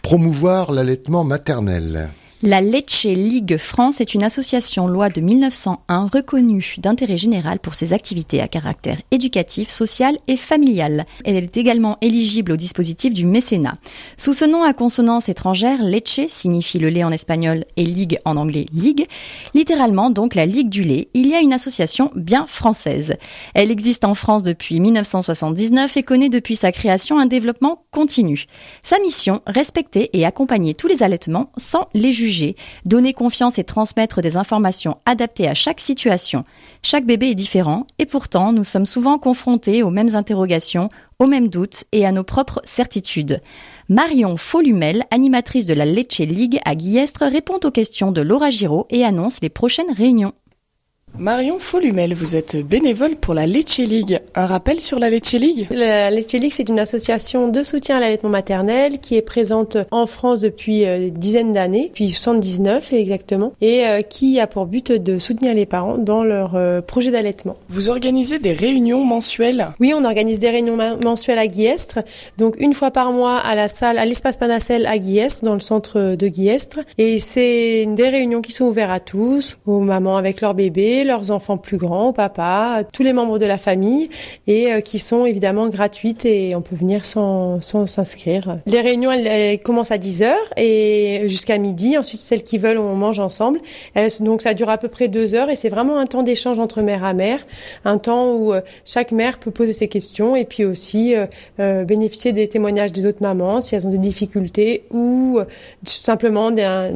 Promouvoir l'allaitement maternel. La Leche League France est une association loi de 1901 reconnue d'intérêt général pour ses activités à caractère éducatif, social et familial. Elle est également éligible au dispositif du mécénat. Sous ce nom à consonance étrangère, Leche signifie le lait en espagnol et Ligue en anglais ligue, littéralement donc la Ligue du lait. Il y a une association bien française. Elle existe en France depuis 1979 et connaît depuis sa création un développement continu. Sa mission, respecter et accompagner tous les allaitements sans les juger. Donner confiance et transmettre des informations adaptées à chaque situation. Chaque bébé est différent et pourtant nous sommes souvent confrontés aux mêmes interrogations, aux mêmes doutes et à nos propres certitudes. Marion Folumel, animatrice de la Leche League à Guillestre, répond aux questions de Laura Giraud et annonce les prochaines réunions. Marion Folumel, vous êtes bénévole pour la Leche League. Un rappel sur la Leche League ? La Leche League, c'est une association de soutien à l'allaitement maternel qui est présente en France depuis une dizaine d'années, depuis 79 exactement, et qui a pour but de soutenir les parents dans leur projet d'allaitement. Vous organisez des réunions mensuelles ? Oui, on organise des réunions mensuelles à Guillestre, donc une fois par mois à la salle, à l'espace Panacel à Guillestre, dans le centre de Guillestre, et c'est des réunions qui sont ouvertes à tous, aux mamans avec leurs bébés, leurs enfants plus grands, au papa, tous les membres de la famille et qui sont évidemment gratuites et on peut venir sans s'inscrire. Les réunions elles commencent à 10h et jusqu'à midi. Ensuite, celles qui veulent, on mange ensemble. Donc ça dure à peu près 2 heures et c'est vraiment un temps d'échange entre mère à mère, un temps où chaque mère peut poser ses questions et puis aussi bénéficier des témoignages des autres mamans si elles ont des difficultés ou tout simplement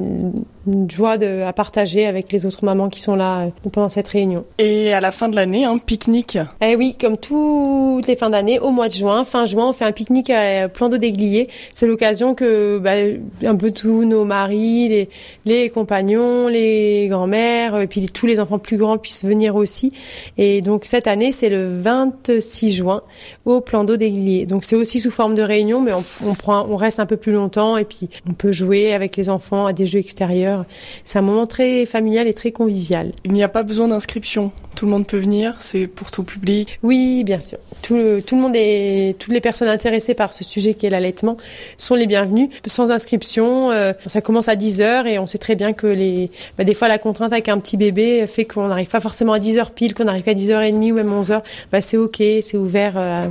une joie à partager avec les autres mamans qui sont là pendant cette réunion. Et à la fin de l'année, un pique-nique. Eh oui, comme toutes les fins d'année, au mois de juin, fin juin, on fait un pique-nique à Plan d'eau des Gliers. C'est l'occasion que un peu tous nos maris, les compagnons, les grands-mères, et puis tous les enfants plus grands puissent venir aussi. Et donc cette année, c'est le 26 juin au Plan d'eau des Gliers. Donc c'est aussi sous forme de réunion, mais on reste un peu plus longtemps et puis on peut jouer avec les enfants à des jeux extérieurs. C'est un moment très familial et très convivial. Il n'y a pas besoin d'inscription. Tout le monde peut venir, c'est pour tout public. Oui, bien sûr. Tout le monde toutes les personnes intéressées par ce sujet qui est l'allaitement sont les bienvenues. Sans inscription, ça commence à 10h et on sait très bien que des fois la contrainte avec un petit bébé fait qu'on n'arrive pas forcément à 10h pile, qu'on n'arrive qu'à 10h30 ou même 11h. C'est ok, c'est ouvert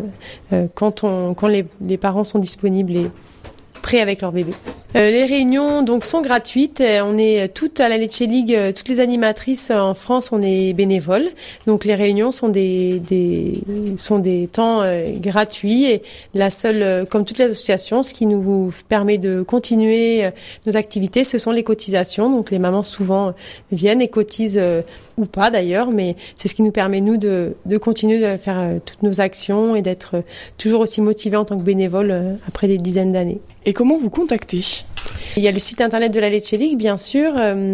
quand les parents sont disponibles et prêts avec leur bébé. Les réunions donc sont gratuites. On est toutes à la Leche League, toutes les animatrices en France, on est bénévoles. Donc les réunions sont des temps gratuits et la seule, comme toutes les associations, ce qui nous permet de continuer nos activités, ce sont les cotisations. Donc les mamans souvent viennent et cotisent ou pas d'ailleurs, mais c'est ce qui nous permet nous de continuer de faire toutes nos actions et d'être toujours aussi motivés en tant que bénévoles après des dizaines d'années. Et comment vous contacter ? Il y a le site internet de la Leche League, bien sûr,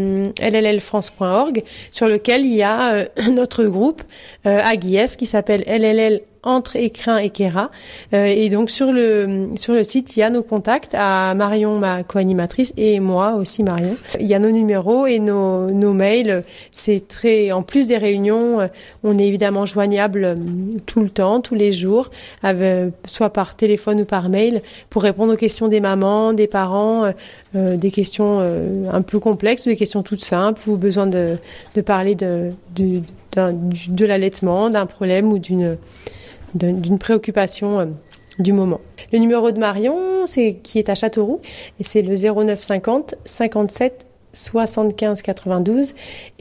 llfrance.org, sur lequel il y a notre groupe à Guillestre qui s'appelle LLL entre Écrin et Queyras. Et donc sur le site, il y a nos contacts à Marion, ma co-animatrice, et moi aussi Marion. Il y a nos numéros et nos mails. C'est en plus des réunions, on est évidemment joignable tout le temps, tous les jours, soit par téléphone ou par mail, pour répondre aux questions des mamans, des parents, des questions un peu complexes, des questions toutes simples, ou besoin de parler de l'allaitement, d'un problème ou d'une préoccupation du moment. Le numéro de Marion, qui est à Châteauroux, et c'est le 09 50 57 75 92,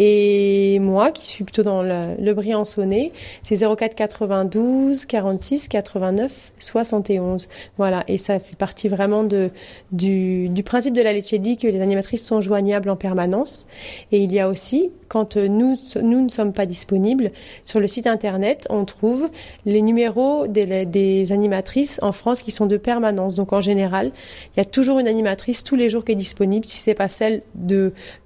et moi qui suis plutôt dans le Briançonnais, c'est 04 92 46 89 71. Voilà, et ça fait partie vraiment du principe de la Leche League que les animatrices sont joignables en permanence. Et il y a aussi, quand nous ne sommes pas disponibles, sur le site internet, on trouve les numéros des animatrices en France qui sont de permanence. Donc en général, il y a toujours une animatrice tous les jours qui est disponible. Si c'est pas celle de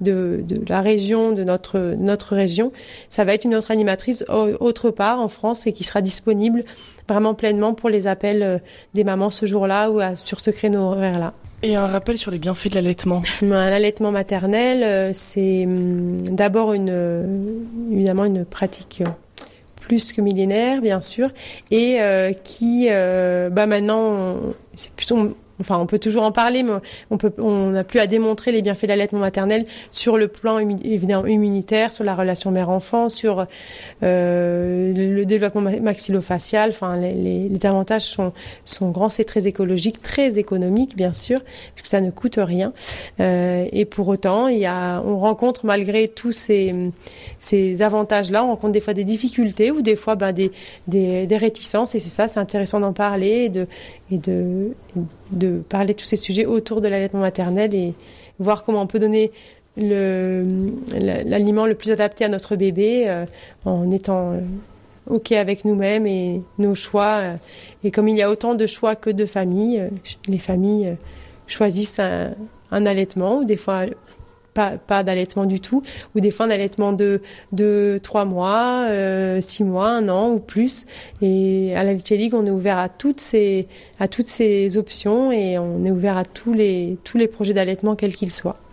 la région, de notre région, ça va être une autre animatrice autre part en France et qui sera disponible vraiment pleinement pour les appels des mamans ce jour-là ou sur ce créneau horaire-là. Et un rappel sur les bienfaits de l'allaitement. L'allaitement maternel, c'est d'abord évidemment une pratique plus que millénaire, bien sûr, et qui maintenant, c'est plutôt on peut toujours en parler, mais on n'a plus à démontrer les bienfaits de l'allaitement maternel sur le plan évidemment immunitaire, sur la relation mère-enfant, sur le développement maxillofacial. Enfin, les avantages sont grands, c'est très écologique, très économique, bien sûr, puisque ça ne coûte rien. Et pour autant, on rencontre malgré tous ces avantages-là, on rencontre des fois des difficultés ou des fois des réticences. Et c'est intéressant d'en parler et de parler de tous ces sujets autour de l'allaitement maternel et voir comment on peut donner l'aliment le plus adapté à notre bébé en étant OK avec nous-mêmes et nos choix. Et comme il y a autant de choix que de familles, les familles choisissent un allaitement ou des fois pas d'allaitement du tout, ou des fois un allaitement de 3 mois, 6 mois, 1 an ou plus. Et à la Leche League, on est ouvert à toutes ces options et on est ouvert à tous les projets d'allaitement quels qu'ils soient.